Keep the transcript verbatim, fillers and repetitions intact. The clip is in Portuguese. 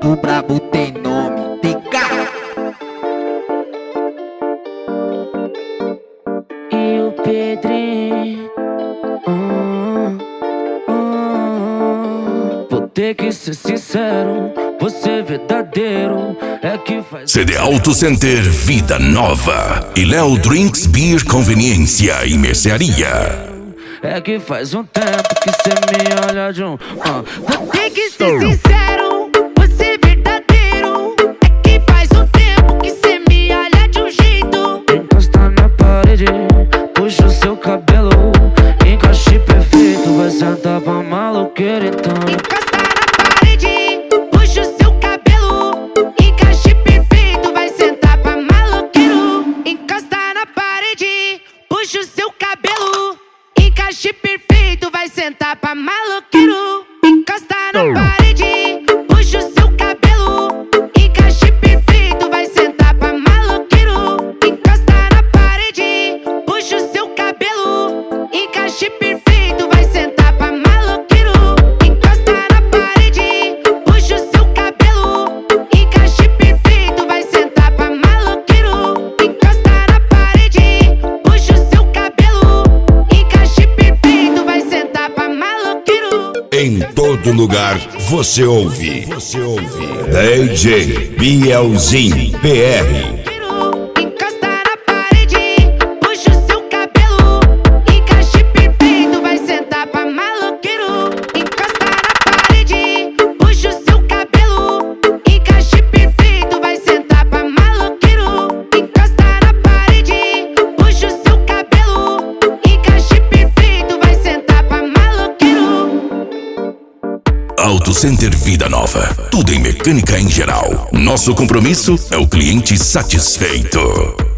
O brabo tem nome, T K. E o Pedrinho, hum, hum, vou ter que ser sincero, você verdadeiro é que faz. C D Auto Center Vida Nova e Léo Drinks Beer Conveniência e Mercearia. É que faz um tempo que cê me olha de um uh. Vou ter que ser sincero, você verdadeiro. É que faz um tempo que cê me olha de um jeito. Encosta na parede, puxa o seu cabelo. Encaixe perfeito, vai sentar pra maloqueira então. Encosta na parede, puxa o seu cabelo. Encaixe perfeito, vai sentar pra maloqueiro. Encosta na parede, puxa o seu cabelo. Encaixe perfeito, vai sentar pra maloqueiro. Encosta na parede, puxa o seu cabelo. Encaixe perfeito, vai sentar pra maloqueiro. Encosta na parede, puxa o seu cabelo. Encaixe perfeito, vai sentar pra maloqueiro. Encosta na parede, puxa o seu cabelo. Encaixe perfeito, vai sentar pra maloqueiro. Encosta na parede, puxa o seu cabelo. Encaixe perfeito, vai sentar pra maloqueiro. Em todo lugar você ouve. Você ouve. D J Bielzinho P R. Encosta na parede, puxa o seu cabelo. Encaixe perfeito, vai sentar pra maloqueiro. Encosta na parede, puxa o seu cabelo. Encaixe perfeito, vai sentar pra maloqueiro. Encosta na parede, puxa o seu cabelo. Encaixe perfeito, vai sentar pra maloqueiro. Auto Center Vida Nova. Tudo em mecânica em geral. Nosso compromisso é o cliente satisfeito.